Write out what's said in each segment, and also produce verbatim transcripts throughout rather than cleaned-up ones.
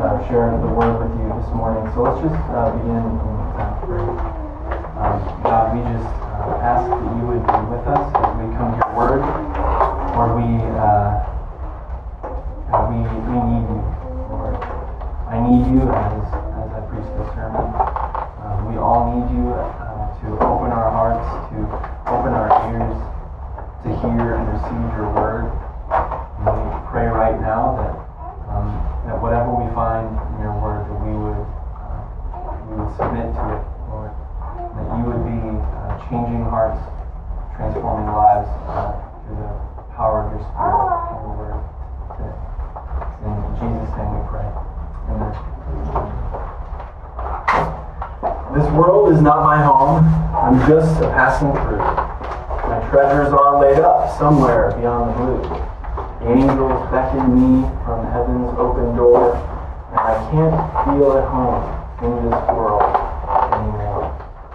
uh, share the word with you this morning. So let's just uh, begin in uh, prayer. Um, God, we just uh, ask that you would be with us as we come to your word. Lord, we, uh, uh, we, we need you, Lord. I need you as, as I preach this sermon. Uh, we all need you uh, to open our hearts, to open our ears, to hear and receive your word. And we pray right now that um, that whatever we find in your word, that we would uh, we would submit to it, Lord. That you would be uh, changing hearts, transforming lives uh, through the power of your Spirit and your word today. In Jesus' name we pray. Amen. This world is not my home. I'm just a passing through. My treasures are laid up somewhere beyond the blue. The angels beckon me from heaven's open door, and I can't feel at home in this world anymore.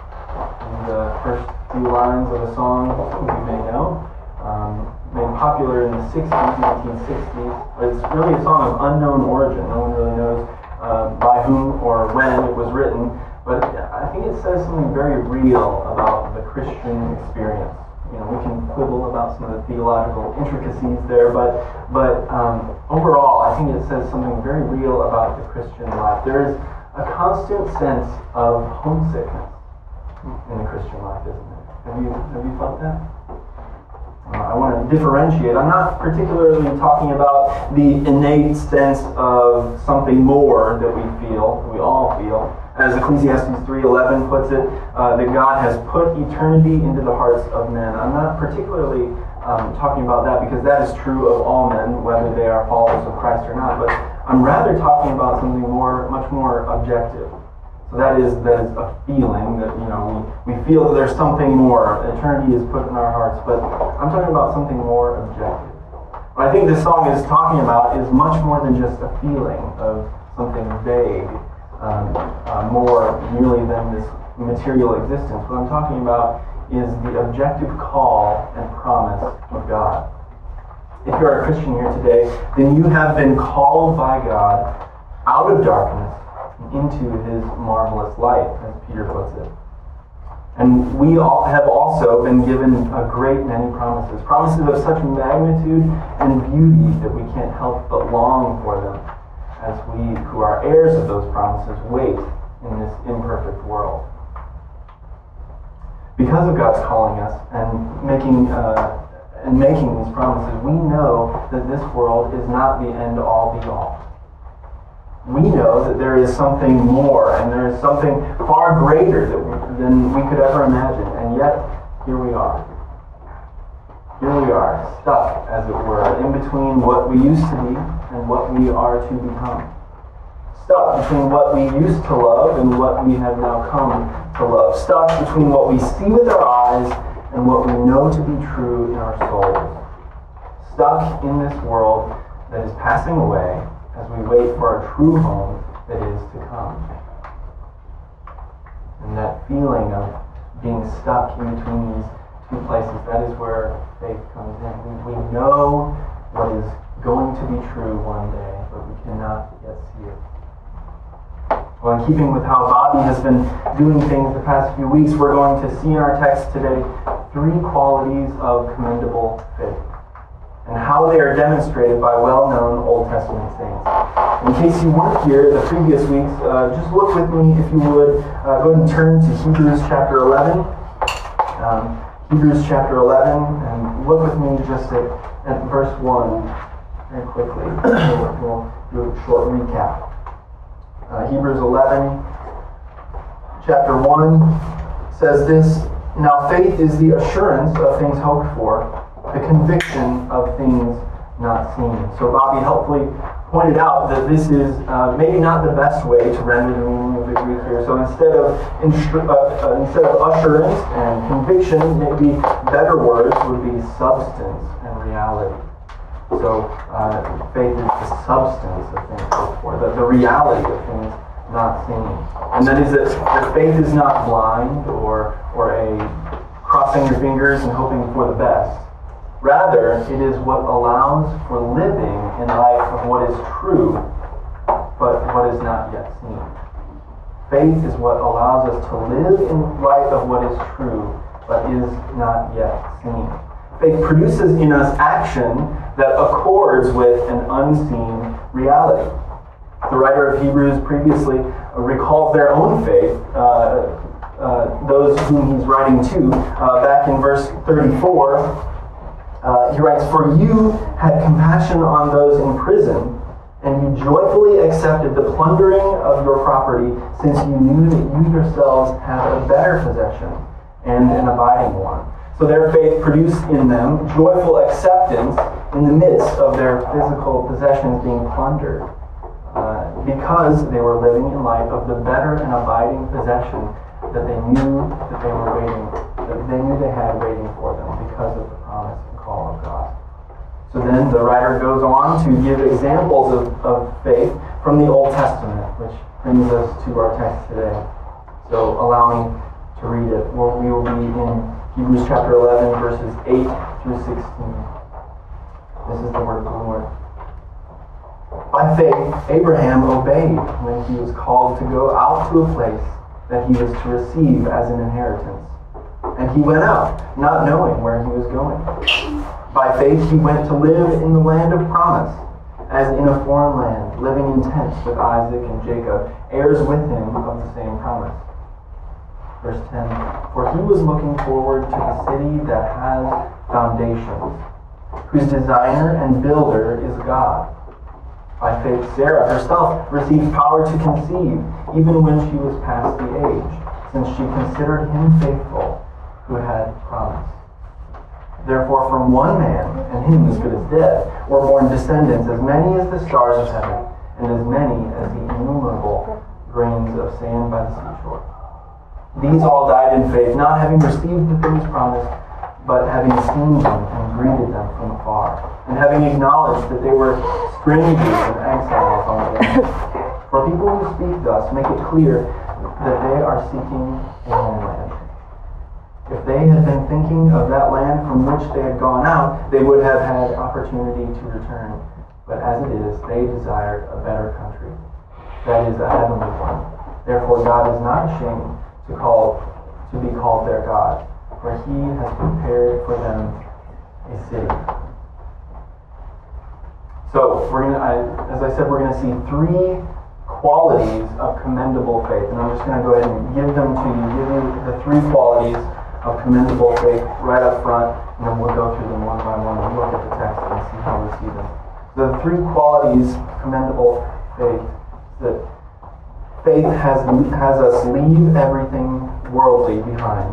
In the first few lines of a song you may know, um, made popular in the sixties, nineteen sixties. It's really a song of unknown origin. No one really knows uh, by whom or when it was written, but I think it says something very real about the Christian experience. You know, we can quibble about some of the theological intricacies there, but but um, overall, I think it says something very real about the Christian life. There is a constant sense of homesickness in the Christian life, isn't there? Have you have you felt that? Uh, I want to differentiate. I'm not particularly talking about the innate sense of something more that we feel, that we all feel. As Ecclesiastes three eleven puts it, uh, that God has put eternity into the hearts of men. I'm not particularly um, talking about that because that is true of all men, whether they are followers of Christ or not. But I'm rather talking about something more, much more objective. So that is that is a feeling that, you know, we, we feel that there's something more. Eternity is put in our hearts. But I'm talking about something more objective. What I think this song is talking about is much more than just a feeling of something vague. Um, uh, more merely than this material existence. What I'm talking about is the objective call and promise of God. If you're a Christian here today, then you have been called by God out of darkness into his marvelous light, as Peter puts it. And we all have also been given a great many promises, promises of such magnitude and beauty that we can't help but long for them, as we who are heirs of those promises wait in this imperfect world. Because of God's calling us and making uh, and making these promises, we know that this world is not the end-all be-all. We know that there is something more, and there is something far greater that we, than we could ever imagine, and yet here we are. Here we are, stuck, as it were, in between what we used to be and what we are to become. Stuck between what we used to love and what we have now come to love. Stuck between what we see with our eyes and what we know to be true in our souls. Stuck in this world that is passing away as we wait for our true home that is to come. And that feeling of being stuck in between these two places, that is where faith comes in. We, we know what is going to be true one day, but we cannot yet see it. Well, in keeping with how Bobby has been doing things the past few weeks, we're going to see in our text today three qualities of commendable faith and how they are demonstrated by well-known Old Testament saints. In case you weren't here the previous weeks, uh, just look with me, if you would. Uh, go ahead and turn to Hebrews chapter eleven. Um, Hebrews chapter eleven, and look with me just at, at verse one very quickly. We'll do a short recap. Uh, Hebrews eleven, chapter one says this: Now faith is the assurance of things hoped for, the conviction of things not seen. So Bobby helpfully pointed out that this is uh, maybe not the best way to render the meaning of the Greek here. So instead of instru- uh, uh, instead of assurance and conviction, maybe better words would be substance and reality. So uh, faith is the substance of things hoped for, the, the reality of things not seen. And that is that, that faith is not blind or or a crossing your fingers and hoping for the best. Rather, it is what allows for living in light of what is true but what is not yet seen. Faith is what allows us to live in light of what is true, but is not yet seen. Faith produces in us action that accords with an unseen reality. The writer of Hebrews previously recalls their own faith, uh, uh, those whom he's writing to. Uh, back in verse thirty-four, uh, he writes, "For you had compassion on those in prison, and you joyfully accepted the plundering of your property, since you knew that you yourselves had a better possession and an abiding one." So their faith produced in them joyful acceptance in the midst of their physical possessions being plundered, uh, because they were living in light of the better and abiding possession that they knew that they were waiting, that they knew they had waiting for them because of the promise and call of God. So then the writer goes on to give examples of, of faith from the Old Testament, which brings us to our text today. So allow me to read it. Well, we will be in Hebrews chapter eleven, verses eight through sixteen. This is the word of the Lord. By faith, Abraham obeyed when he was called to go out to a place that he was to receive as an inheritance. And he went out, not knowing where he was going. By faith, he went to live in the land of promise, as in a foreign land, living in tents with Isaac and Jacob, heirs with him of the same promise. Verse ten, "For he was looking forward to the city that has foundations, whose designer and builder is God. By faith, Sarah herself received power to conceive, even when she was past the age, since she considered him faithful who had promised. Therefore, from one man, and him as good as dead, were born descendants, as many as the stars of heaven, and as many as the innumerable grains of sand by the seashore. These all died in faith, not having received the things promised, but having seen them and greeted them from afar, and having acknowledged that they were strangers and exiles on the earth. For people who speak thus make it clear that they are seeking a homeland. If they had been thinking of that land from which they had gone out, they would have had opportunity to return. But as it is, they desired a better country, that is, a heavenly one. Therefore God is not ashamed to call to be called their God, for he has prepared for them a city." So we're gonna, I, as I said, we're going to see three qualities of commendable faith, and I'm just going to go ahead and give them to you. Give you the three qualities of commendable faith right up front, and then we'll go through them one by one and look at the text and see how we see them. The three qualities of commendable faith that faith has, has us leave everything worldly behind.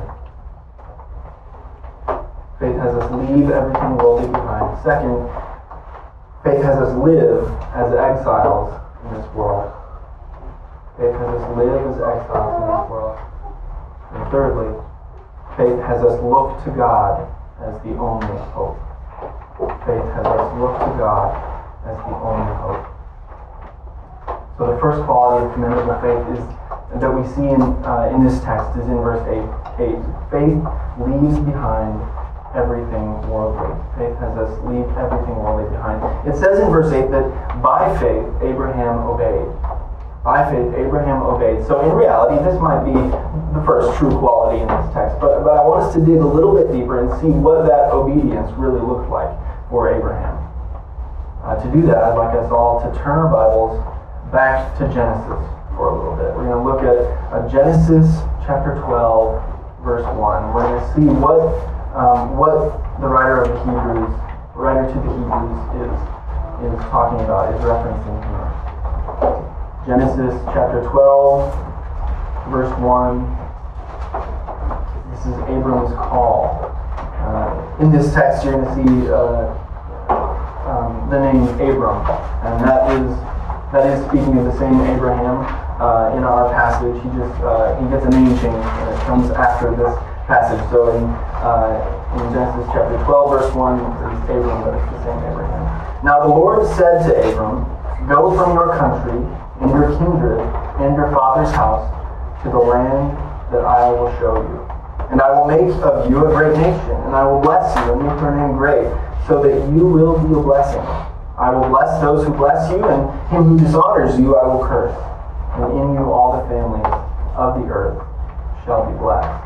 Faith has us leave everything worldly behind. Second, faith has us live as exiles in this world. Faith has us live as exiles in this world. And thirdly, faith has us look to God as the only hope. Faith has us look to God as the only hope. So the first quality of commendable faith is that we see in uh, in this text is in verse eight. eight. Faith leaves behind everything worldly. Faith has us leave everything worldly behind. It says in verse eight that by faith Abraham obeyed. By faith Abraham obeyed. So in reality, this might be the first true quality in this text, but, but I want us to dig a little bit deeper and see what that obedience really looked like for Abraham. Uh, to do that, I'd like us all to turn our Bibles back to Genesis for a little bit. We're going to look at uh, Genesis chapter twelve, verse one. We're going to see what um, what the writer of the Hebrews, the writer to the Hebrews, is is talking about, is referencing here. Genesis chapter twelve, verse one. This is Abram's call. Uh, in this text, you're going to see uh, um, the name Abram, and that is. That is speaking of the same Abraham uh, in our passage. He just uh, he gets a name change, and it comes after this passage. So in uh, in Genesis chapter twelve, verse one, it's Abram, but it's the same Abraham. Now the Lord said to Abram, "Go from your country and your kindred and your father's house to the land that I will show you. And I will make of you a great nation, and I will bless you and make your name great, so that you will be a blessing. I will bless those who bless you, and him who dishonors you I will curse. And in you all the families of the earth shall be blessed.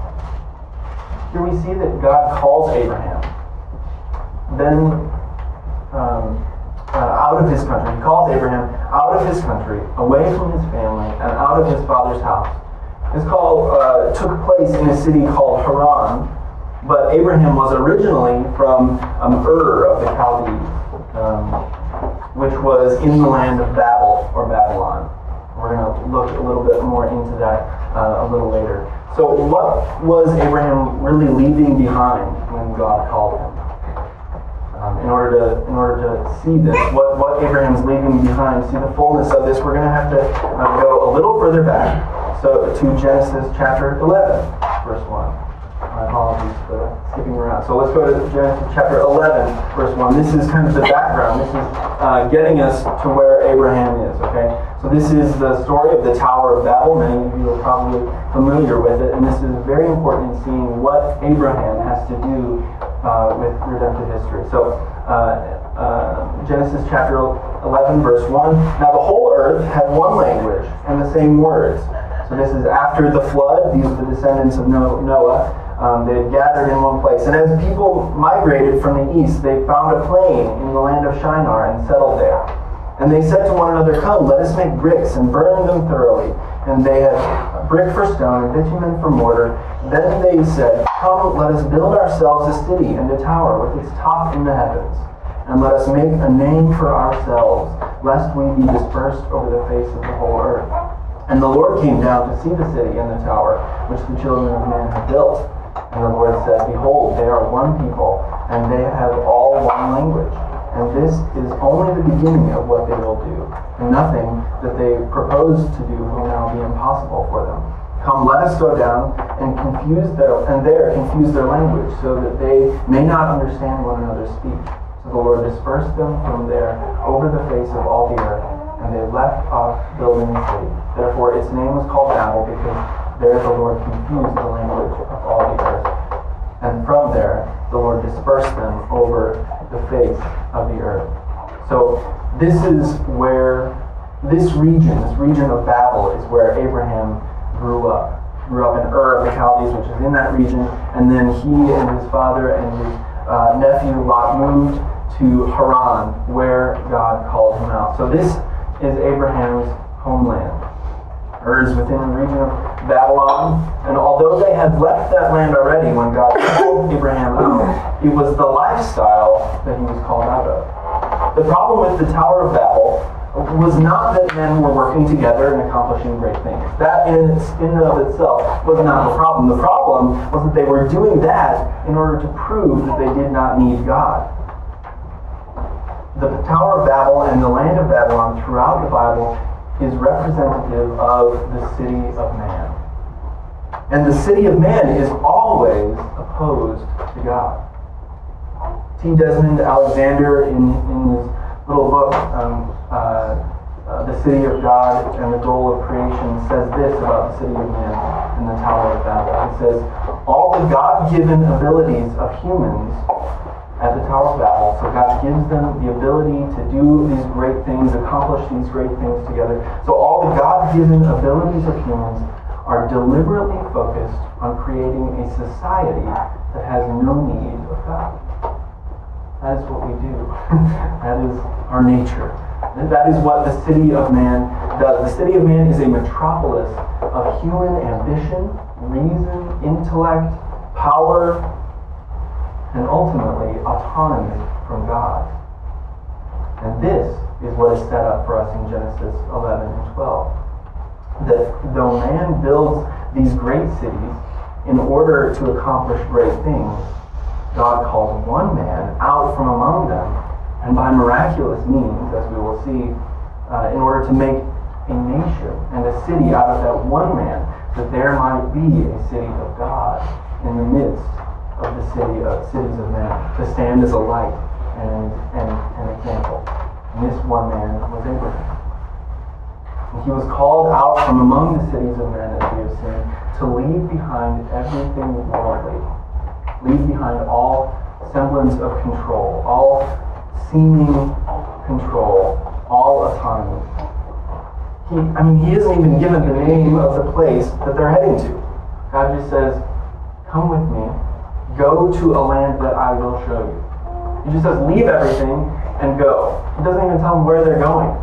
Here we see that God calls Abraham. Then um, uh, out of his country. He calls Abraham out of his country, away from his family, and out of his father's house. This call uh, took place in a city called Haran, but Abraham was originally from um, Ur of the Chaldees, um, which was in the land of Babel or Babylon. We're going to look a little bit more into that uh, a little later. So what was Abraham really leaving behind when God called him? Um, in order to in order to see this, what, what Abraham's leaving behind, see the fullness of this, we're going to have to uh, go a little further back. So to Genesis chapter eleven, verse one. My apologies for skipping around. So let's go to Genesis chapter eleven, verse one. This is kind of the background. This is uh, getting us to where Abraham is, okay? So this is the story of the Tower of Babel. Many of you are probably familiar with it, and this is very important in seeing what Abraham has to do uh, with redemptive history. So uh, uh, Genesis chapter eleven, verse one. Now the whole earth had one language and the same words. So this is after the flood. These are the descendants of Noah. Um, they had gathered in one place. And as people migrated from the east, they found a plain in the land of Shinar and settled there. And they said to one another, "Come, let us make bricks and burn them thoroughly." And they had brick for stone and bitumen for mortar. Then they said, "Come, let us build ourselves a city and a tower with its top in the heavens. And let us make a name for ourselves, lest we be dispersed over the face of the whole earth." And the Lord came down to see the city and the tower, which the children of man had built. And the Lord said, "Behold, they are one people, and they have all one language. And this is only the beginning of what they will do. And nothing that they propose to do will now be impossible for them. Come, let us go down and confuse their, and there confuse their language, so that they may not understand one another's speech." So the Lord dispersed them from there over the face of all the earth, and they left off building the city. Therefore its name was called Babel, because there the Lord confused the language of all the earth. And from there the Lord dispersed them over the face of the earth. So this is where, this region, this region of Babel is where Abraham grew up. Grew up in Ur of the Chaldees, which is in that region. And then he and his father and his uh, nephew Lot moved to Haran, where God called him out. So this is Abraham's homeland. Ur is within the region of Babylon, and although they had left that land already when God called Abraham out, it was the lifestyle that he was called out of. The problem with the Tower of Babel was not that men were working together and accomplishing great things. That in, in and of itself was not the problem. The problem was that they were doing that in order to prove that they did not need God. The Tower of Babel and the land of Babylon throughout the Bible is representative of the city of man. And the city of man is always opposed to God. T. Desmond Alexander, in, in his little book, um, uh, uh, The City of God and the Goal of Creation, says this about the city of man and the Tower of Babel. He says, "All the God-given abilities of humans at the Tower of Babel," so God gives them the ability to do these great things, accomplish these great things together. So all the God-given abilities of humans are deliberately focused on creating a society that has no need of God. That is what we do. That is our nature. That is what the city of man does. The city of man is a metropolis of human ambition, reason, intellect, power, and ultimately autonomy from God. And this is what is set up for us in Genesis eleven and twelve. That though man builds these great cities in order to accomplish great things, God calls one man out from among them, and by miraculous means, as we will see, uh, in order to make a nation and a city out of that one man, that there might be a city of God in the midst of the city of cities of men, to stand as a light and and an example. And this one man was Abraham. And he was called out from among the cities of men, as we have seen, to leave behind everything worldly, leave behind all semblance of control, all seeming control, all autonomy. He, I mean, he isn't even given the name of the place that they're heading to. God just says, come with me, go to a land that I will show you. He just says, leave everything and go. He doesn't even tell them where they're going.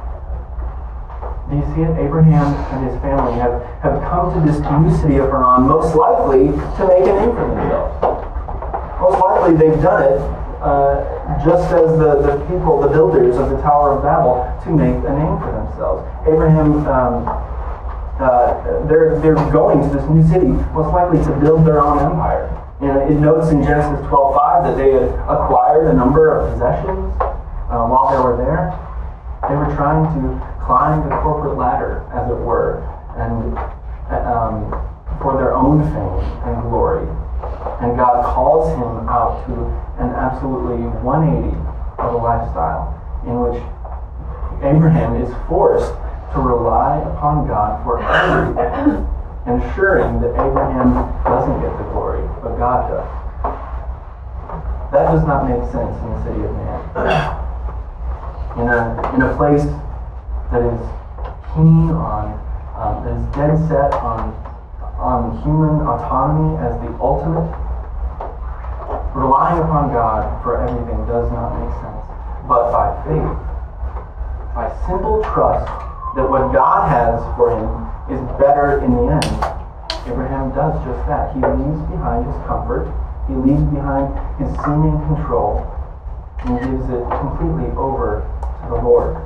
Do you see it? Abraham and his family have, have come to this new city of Haran, most likely to make a name for themselves. Most likely they've done it uh, just as the, the people, the builders of the Tower of Babel, to make a name for themselves. Abraham, um, uh, they're, they're going to this new city, most likely to build their own empire. You know, it notes in Genesis twelve five that they had acquired a number of possessions uh, while they were there. They were trying to climb the corporate ladder, as it were, and um, for their own fame and glory. And God calls him out to an absolutely one eighty of a lifestyle in which Abraham is forced to rely upon God for everything, ensuring that Abraham doesn't get the glory, but God does. That does not make sense in the city of man. In a, in a place that is keen on, um, that is dead set on, on human autonomy as the ultimate, relying upon God for everything does not make sense. But by faith, by simple trust that what God has for him is better in the end, Abraham does just that. He leaves behind his comfort, he leaves behind his seeming control, and gives it completely over to the Lord.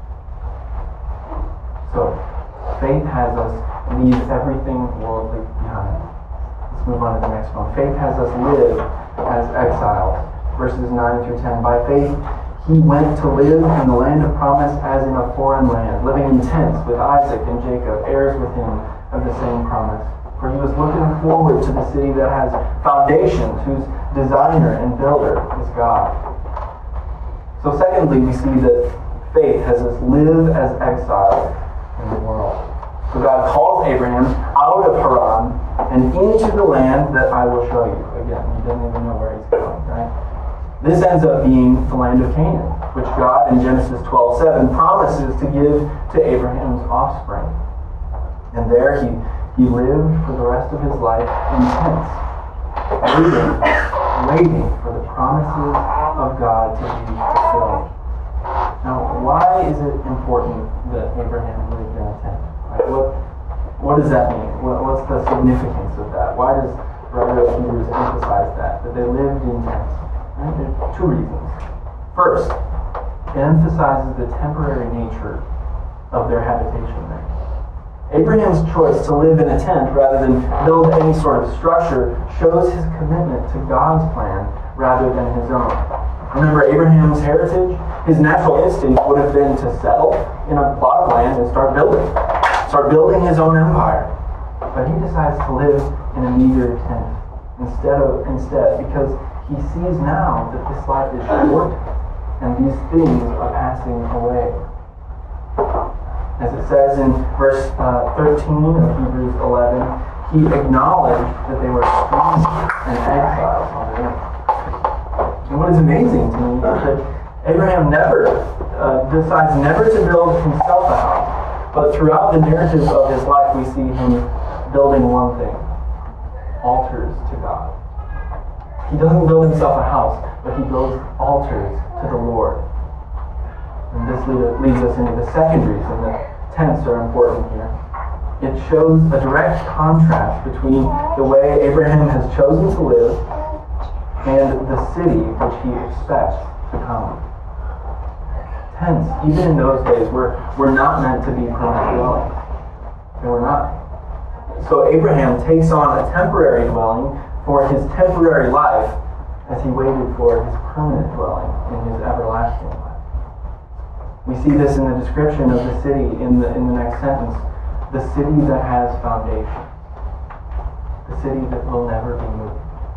So, faith has us leave everything worldly behind. Let's move on to the next one. Faith has us live as exiles. Verses nine through ten. By faith, he went to live in the land of promise as in a foreign land, living in tents with Isaac and Jacob, heirs with him of the same promise. For he was looking forward to the city that has foundations, whose designer and builder is God. So secondly, we see that faith has us live as exiles in the world. So God calls Abraham out of Haran and into the land that I will show you. Again, he doesn't even know where he's going, right? This ends up being the land of Canaan, which God in Genesis twelve seven promises to give to Abraham's offspring. And there he, he lived for the rest of his life in tents, waiting, waiting for the promises of God to be fulfilled. Now, why is it important that Abraham lived in a tent? Right? What, what does that mean? What, what's the significance of that? Why does the writer of Hebrews emphasize that, that they lived in tents? Right? There are two reasons. First, it emphasizes the temporary nature of their habitation there. Abraham's choice to live in a tent rather than build any sort of structure shows his commitment to God's plan rather than his own. Remember Abraham's heritage? His natural instinct would have been to settle in a plot of land and start building. Start building his own empire. But he decides to live in a meager tent instead of instead because he sees now that this life is short and these things are passing away. As it says in verse uh, thirteen of Hebrews eleven, he acknowledged that they were strangers and exiles on the earth. And what is amazing to me is that Abraham never uh, decides never to build himself a house, but throughout the narrative of his life we see him building one thing: altars to God. He doesn't build himself a house, but he builds altars to the Lord. And this leads us into the second reason that tents are important here. It shows a direct contrast between the way Abraham has chosen to live and the city which he expects to come. Tents, even in those days, were, were not meant to be permanent dwellings. They were not. So Abraham takes on a temporary dwelling for his temporary life as he waited for his permanent dwelling in his everlasting life. We see this in the description of the city in the in the next sentence. The city that has foundation. The city that will never be moved.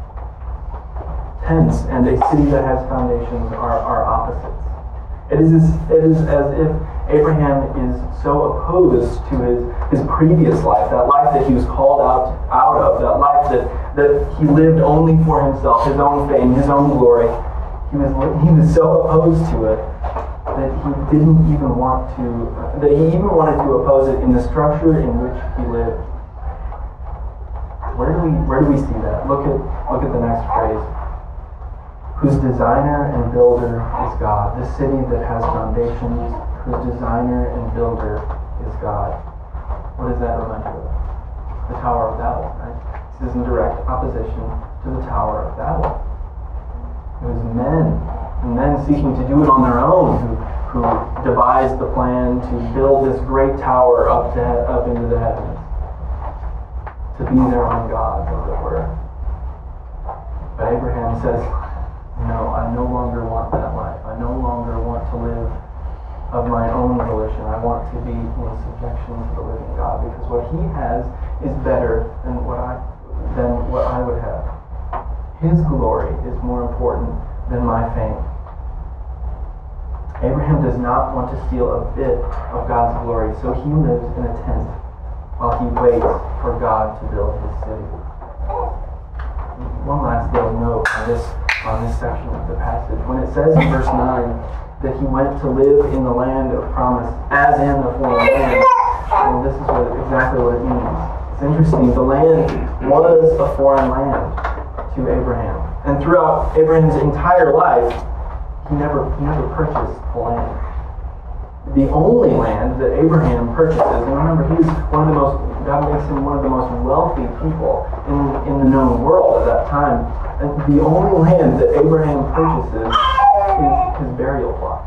Tents and a city that has foundations are, are opposites. It is, it is as if Abraham is so opposed to his, his previous life, that life that he was called out, out of, that life that, that he lived only for himself, his own fame, his own glory. He was, he was so opposed to it that he didn't even want to, that he even wanted to oppose it in the structure in which he lived. Where do we where do we see that? Look at look at the next phrase. Whose designer and builder is God. This city that has foundations, whose designer and builder is God. What does that remind you of? The Tower of Babel, right? This is in direct opposition to the Tower of Babel. It was men, and men seeking to do it on their own, who, who devised the plan to build this great tower up to up into the heavens, to be their own gods, as it were. But Abraham says, no, I no longer want that life. I no longer want to live of my own volition. I want to be in subjection to the living God, because what he has is better than what I than what I would have. His glory is more important than my fame. Abraham does not want to steal a bit of God's glory, so he lives in a tent while he waits for God to build his city. One last little note on this on this section of the passage. When it says in verse nine that he went to live in the land of promise as in a foreign land, well, this is what, exactly what it means. It's interesting. The land was a foreign land to Abraham. And throughout Abraham's entire life, he never, he never purchased the land. The only land that Abraham purchases, and remember, he's one of the most, God makes him one of the most wealthy people in, in the known world at that time. And the only land that Abraham purchases is his burial plot.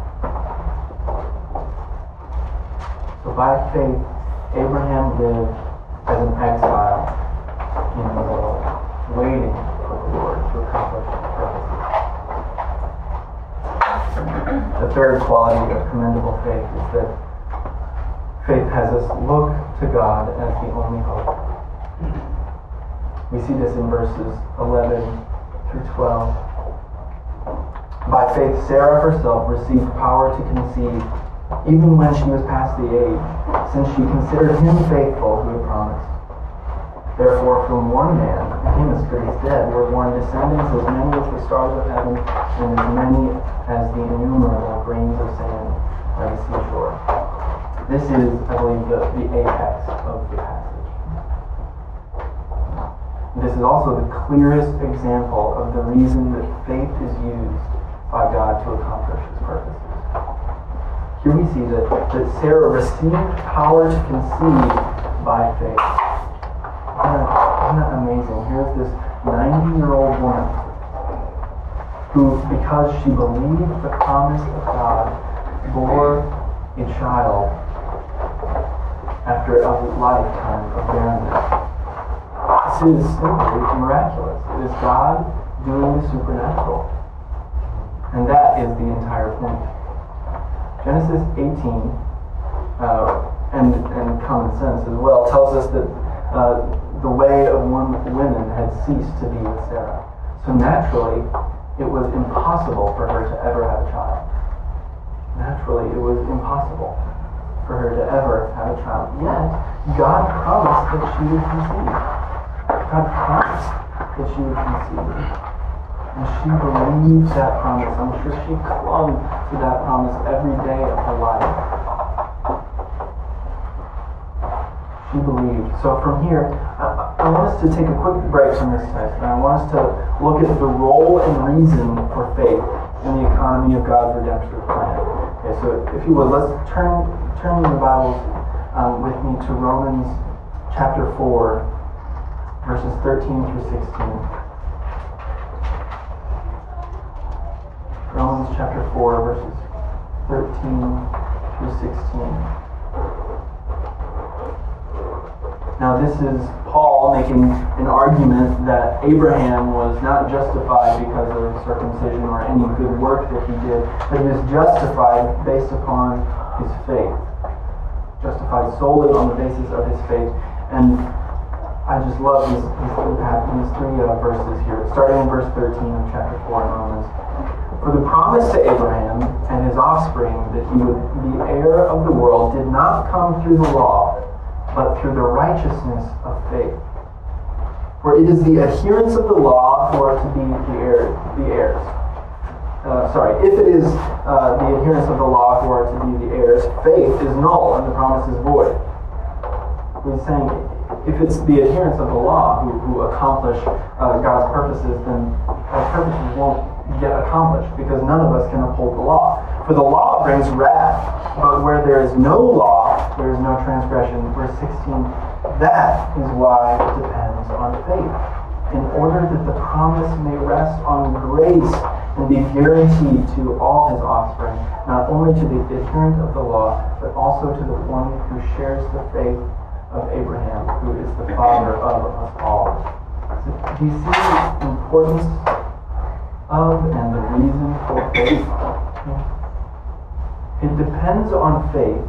So by faith, Abraham lived as an exile in the world, waiting for the Lord to accomplish his purposes. The third quality of commendable faith is that faith has us look to God as the only hope. We see this in verses eleven through twelve. By faith, Sarah herself received power to conceive, even when she was past the age, since she considered him faithful who had promised. Therefore, from one man, him as good as dead, were born descendants as many as the stars of heaven, and as many as the innumerable grains of sand by the seashore. This is, I believe, the, the apex of the passage. This is also the clearest example of the reason that faith is used by God to accomplish his purposes. Here we see that, that Sarah received power to conceive by faith. Isn't that, isn't that amazing? Here's this ninety-year-old woman who, because she believed the promise of God, bore a child after a lifetime of barrenness. This is simply miraculous. It is God doing the supernatural. And that is the entire point. Genesis eighteen, uh, and, and common sense as well, tells us that uh, the way of one women had ceased to be with Sarah. So naturally, it was impossible for her to ever have a child. Naturally, it was impossible for her to ever have a child. Yet, God promised that she would conceive. God promised that she would conceive. And she believed that promise. I'm sure she clung to that promise every day of her life. She believed. So from here, I, I want us to take a quick break from this text, and I want us to look at the role and reason for faith in the economy of God's redemptive plan. Okay, so if you would, let's turn turn your Bibles um, with me to Romans chapter four, verses thirteen through sixteen. Romans chapter four, verses thirteen through sixteen. Now this is Paul making an argument that Abraham was not justified because of circumcision or any good work that he did, but he was justified based upon his faith. Justified solely on the basis of his faith. And I just love these, these three uh, verses here, starting in verse thirteen of chapter four in Romans. For the promise to Abraham and his offspring that he would be heir of the world did not come through the law, but through the righteousness of faith. For it is the adherents of the law who are to be the heirs. The heirs. uh, sorry, if it is uh, the adherents of the law who are to be the heirs, faith is null and the promise is void. He's saying if it's the adherents of the law who, who accomplish uh, God's purposes, then God's purposes won't get accomplished because none of us can uphold the law. For the law brings wrath, but where there is no law, there is no transgression. Verse sixteen, that is why it depends on faith, in order that the promise may rest on grace and be guaranteed to all his offspring, not only to the adherent of the law, but also to the one who shares the faith of Abraham, who is the father of us all. So, do you see the importance of and the reason for faith? It depends on faith.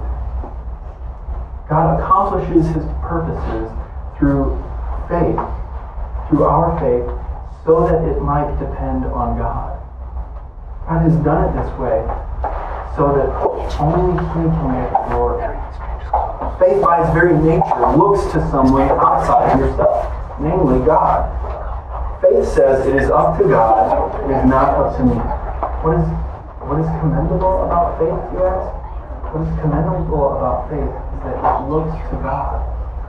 God accomplishes his purposes through faith, through our faith, so that it might depend on God. God has done it this way so that only he can get glory. Faith by its very nature looks to someone outside of yourself, namely God. Faith says it is up to God, it is not up to me. What is what is commendable about faith, you ask? What is commendable about faith is that it looks to God.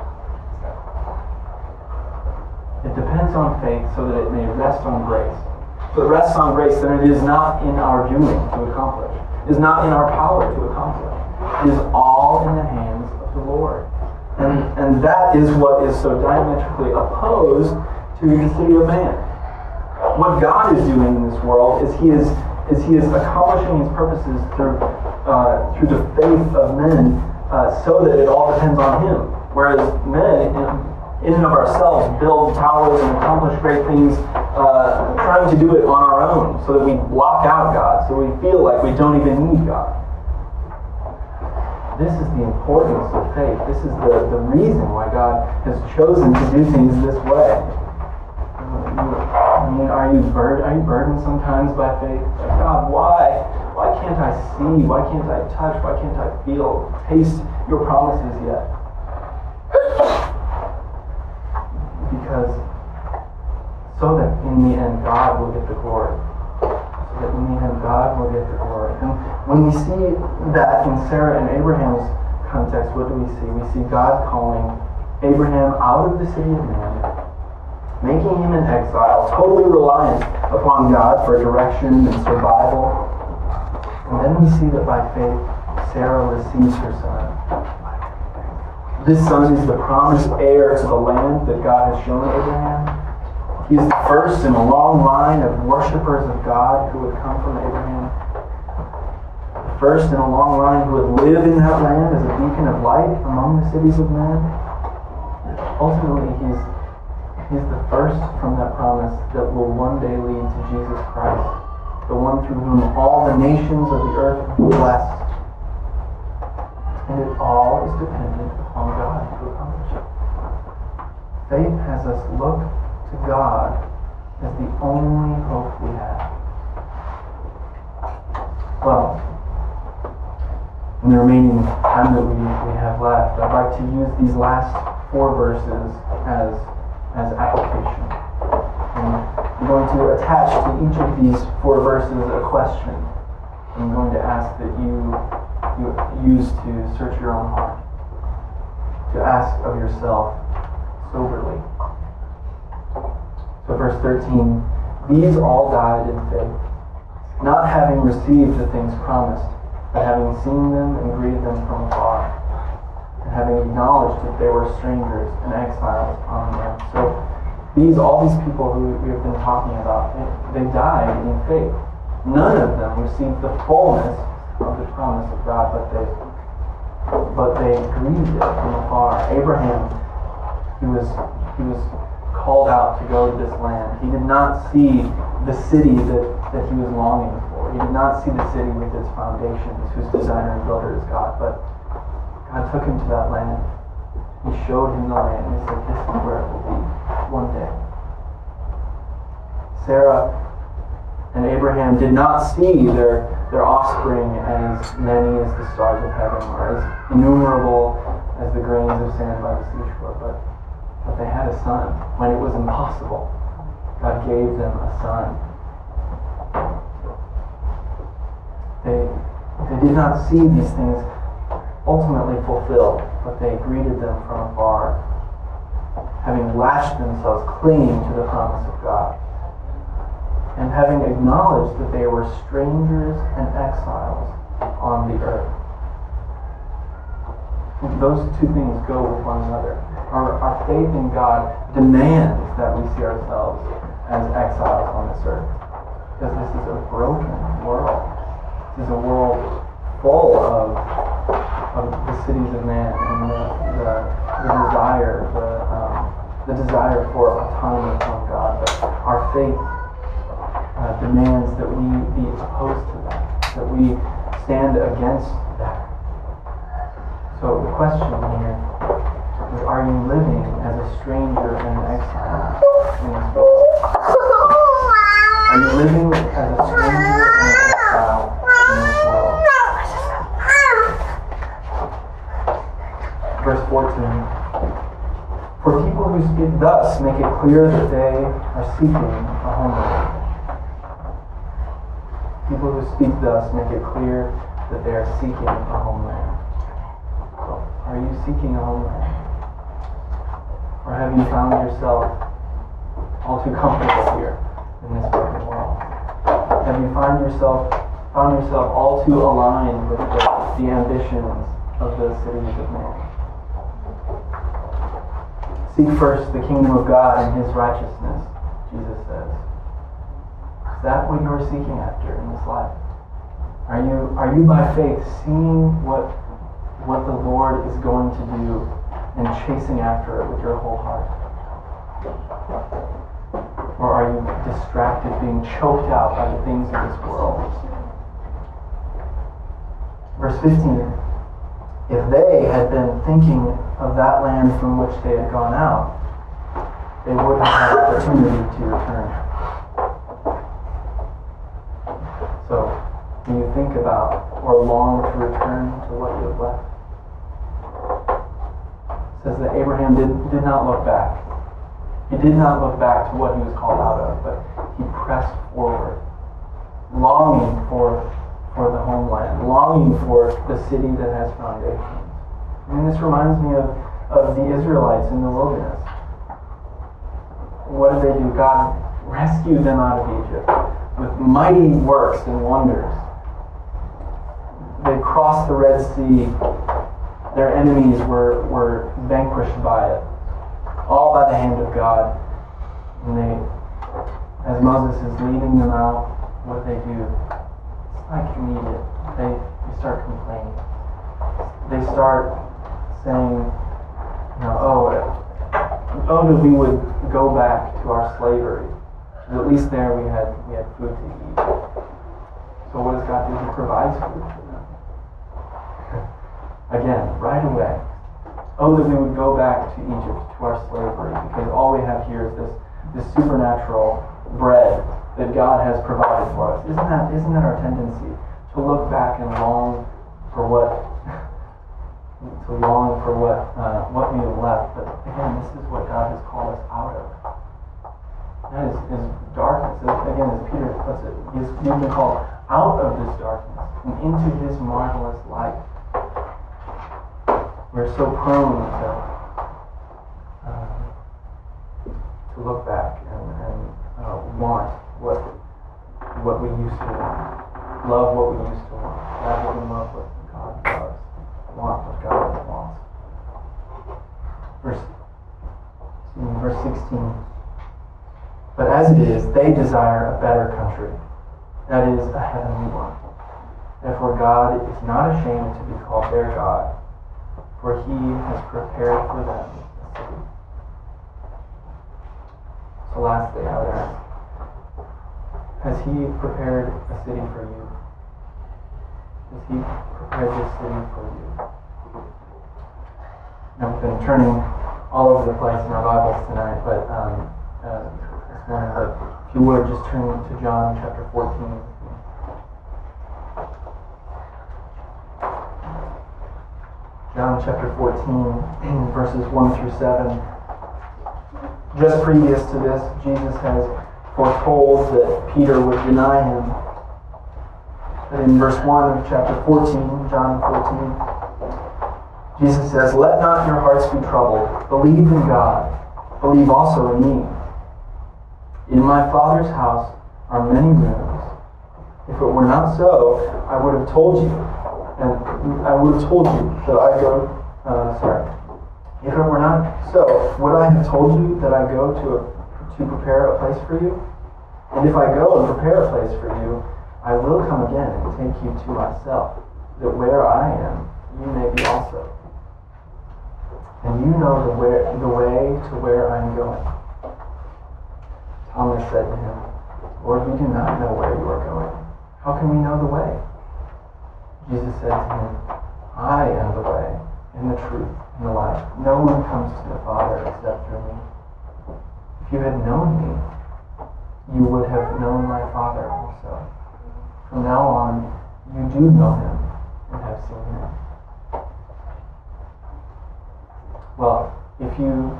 It depends on faith so that it may rest on grace. If it rests on grace, then it is not in our doing to accomplish. It is not in our power to accomplish. It is all in the hands of the Lord. And, and that is what is so diametrically opposed to the city of man. What God is doing in this world is he is is he is accomplishing his purposes through uh, through the faith of men, uh, so that it all depends on him. Whereas men, in, in and of ourselves, build towers and accomplish great things, uh, trying to do it on our own, so that we block out God, so we feel like we don't even need God. This is the importance of faith. This is the, the reason why God has chosen to do things this way. I mean, are you burdened? Are you burdened sometimes by faith? Like, God, why? Why can't I see? Why can't I touch? Why can't I feel, taste your promises yet? Because so that in the end God will get the glory. So that in the end God will get the glory. And when we see that in Sarah and Abraham's context, what do we see? We see God calling Abraham out of the city of man, making him an exile, totally reliant upon God for direction and survival. And then we see that by faith, Sarah receives her son. This son is the promised heir to the land that God has shown Abraham. He is the first in a long line of worshipers of God who would come from Abraham. The first in a long line who would live in that land as a beacon of light among the cities of men. Ultimately, he's He's the first from that promise that will one day lead to Jesus Christ, the one through whom all the nations of the earth will be blessed. And it all is dependent upon God to accomplish it. Faith has us look to God as the only hope we have. Well, in the remaining time that we, we have left, I'd like to use these last four verses as as application. And I'm going to attach to each of these four verses a question. I'm going to ask that you, you use to search your own heart, to ask of yourself soberly. So verse thirteen, these all died in faith, not having received the things promised, but having seen them and greeted them from afar, and having acknowledged that they were strangers and exiles on them. So these, all these people who we have been talking about, they, they died in faith. None of them received the fullness of the promise of God, but they but they grieved it from afar. Abraham, he was he was called out to go to this land. He did not see the city that, that he was longing for. He did not see the city with its foundations, whose designer and builder is God, but God took him to that land. He showed him the land. And he said, this is where it will be one day. Sarah and Abraham did not see their, their offspring as many as the stars of heaven, or as innumerable as the grains of sand by the seashore, but, but they had a son. When it was impossible, God gave them a son. They, they did not see these things ultimately fulfilled, but they greeted them from afar, having lashed themselves, clinging to the promise of God, and having acknowledged that they were strangers and exiles on the earth. Those two things go with one another. Our, our faith in God demands that we see ourselves as exiles on this earth, because this is a broken world. This is a world full of, of the cities of man and the, the, the desire, the, um, the desire for autonomy from God. But our faith uh, demands that we be opposed to that, that we stand against that. So the question here is, are you living as a stranger and an exile in this world? Are you living as a stranger and an exile in this world? Verse fourteen. For people who speak thus make it clear that they are seeking a homeland. People who speak thus make it clear that they are seeking a homeland. Are you seeking a homeland? Or have you found yourself all too comfortable here in this broken world? Have you found yourself found yourself all too aligned with the, the ambitions of the cities of man? Seek first the kingdom of God and His righteousness, Jesus says. Is that what you are seeking after in this life? Are you are you by faith seeing what what the Lord is going to do and chasing after it with your whole heart? Or are you distracted, being choked out by the things of this world? Verse fifteen, if they had been thinking of that land from which they had gone out, they would have had opportunity to return. So, do you think about or long to return to what you have left? It says that Abraham did, did not look back. He did not look back to what he was called out of, but he pressed forward, longing for, for the homeland, longing for the city that has foundations. I mean, this reminds me of, of the Israelites in the wilderness. What did they do? God rescued them out of Egypt with mighty works and wonders. They crossed the Red Sea. Their enemies were, were vanquished by it, all by the hand of God. And they, as Moses is leading them out, what they do, it's like immediate. They, they start complaining. They start saying, you know, oh, oh, that we would go back to our slavery. At least there we had we had food to eat. So what does God do? He provides food for them. Again, right away. Oh, that we would go back to Egypt, to our slavery, because all we have here is this, this supernatural bread that God has provided for us. Isn't that isn't that our tendency? To look back and long for what to long for what uh, what we have left. But again, this is what God has called us out of. That is, is darkness. Again, as Peter puts it, he's been called out of this darkness and into His marvelous light. We're so prone to um, to look back and, and uh, want what what we used to want, love what we used to want, rather than love what God loves, want what God wants. Verse, verse sixteen. But as it is, they desire a better country, that is, a heavenly one. Therefore God is not ashamed to be called their God, for He has prepared for them a city. So lastly, I would ask, has He prepared a city for you? Has He prepared this city for you? Now, we've been turning all over the place in our Bibles tonight, but um, uh, this morning, but if you would, just turn to John chapter fourteen. John chapter fourteen, verses one through seven. Just previous to this, Jesus has foretold that Peter would deny Him. In verse one of chapter fourteen, John fourteen, Jesus says, "Let not your hearts be troubled. Believe in God. Believe also in me. In my Father's house are many rooms. If it were not so, I would have told you, and I would have told you that I go, uh, sorry. If it were not so, would I have told you that I go to, a, to prepare a place for you? And if I go and prepare a place for you, I will come again and take you to myself, that where I am, you may be also. And you know the way, the way to where I am going." Thomas said to him, "Lord, we do not know where you are going. How can we know the way?" Jesus said to him, "I am the way, and the truth, and the life. No one comes to the Father except through me. If you had known me, you would have known my Father also. From now on, you do know him and have seen him." Well, if you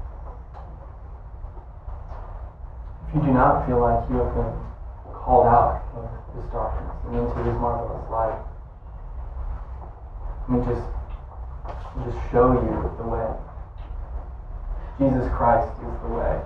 if you do not feel like you have been called out of this darkness and into his marvelous light, let me just just show you the way. Jesus Christ is the way.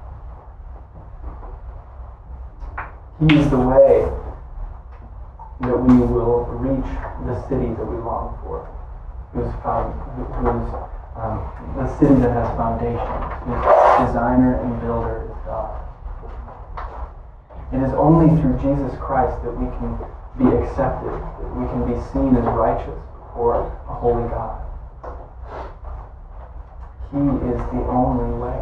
He is the way that we will reach the city that we long for, whose found, whose um, the city that has foundations, whose designer and builder is God. It is only through Jesus Christ that we can be accepted, that we can be seen as righteous before a holy God. He is the only way.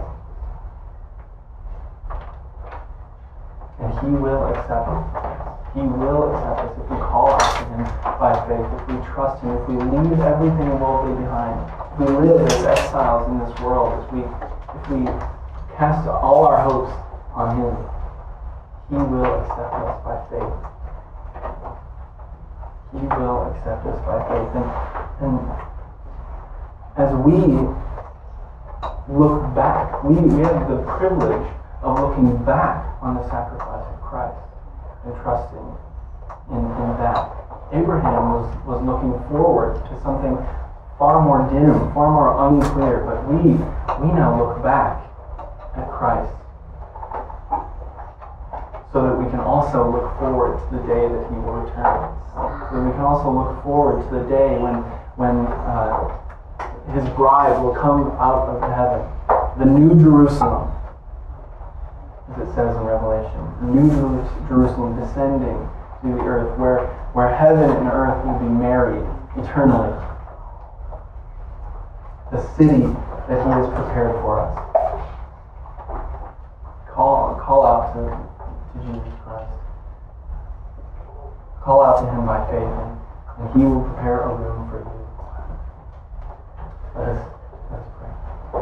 And he will accept us. He will accept us if we call out to him by faith, if we trust him, if we leave everything worldly behind, if we live as exiles in this world, if we, if we cast all our hopes on him, he will accept us by faith. He will accept us by faith. And, and as we look back, we, we have the privilege of looking back on the sacrifice of Christ and trusting in, in that. Abraham was, was looking forward to something far more dim, far more unclear, but we, we now look back at Christ so that we can also look forward to the day that he will return. So that we can also look forward to the day when, when uh, his bride will come out of heaven, the new Jerusalem, as it says in Revelation, the new Jerusalem descending to the earth, where, where heaven and earth will be married eternally. The city that he has prepared for us. Call, call out to, to Jesus Christ. Call out to him by faith, and, and he will prepare a room for you. Let us, let us pray.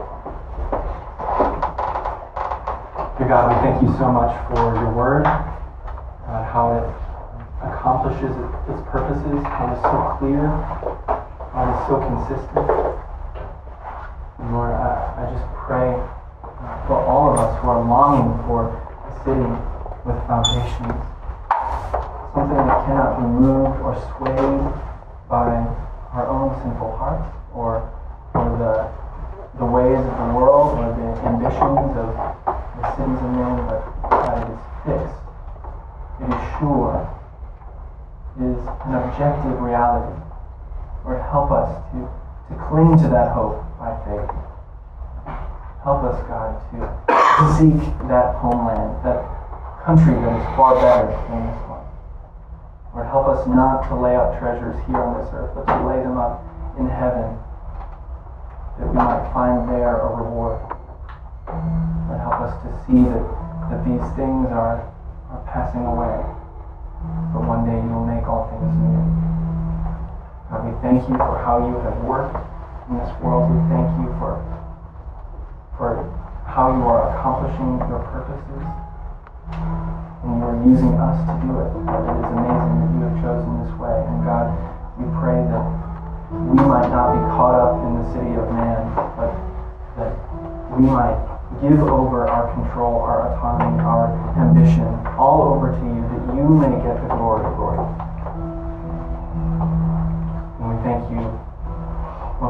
Dear God, we thank you so much for your word, uh, how it accomplishes its purposes, how it is so clear, how it is so consistent. And Lord, I, I just pray uh, for all of us who are longing for a city with foundations, something that cannot be moved or swayed by our own sinful hearts or, or the, the ways of the world or the ambitions of the cities of men, but that it is fixed, it is sure, it is an objective reality. Lord, help us to, to cling to that hope by faith. Help us, God, to, to seek that homeland, that country that is far better than this one. Lord, help us not to lay up treasures here on this earth, but to lay them up in heaven, that we might find there a reward. Lord, help us to see that, that these things are, are passing away, but one day you will make all things new. God, we thank you for how you have worked in this world. We thank you for, for how you are accomplishing your purposes, and you are using us to do it. Lord, it is amazing that you have chosen this way. And God, we pray that we might not be caught up in the city of man, but that we might give over our control, our autonomy, our ambition, all over to you, that you may get the glory, Lord.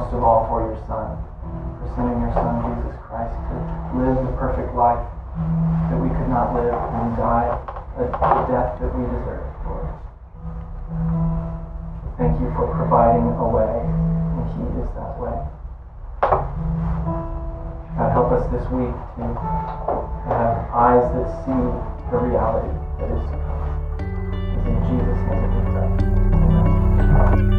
most of all for your Son, for sending your Son, Jesus Christ, to live the perfect life that we could not live and die a, a death that we deserve, Lord. Thank you for providing a way, and He is that way. God, help us this week to have eyes that see the reality that is to come. It's in Jesus' name that we pray. Amen.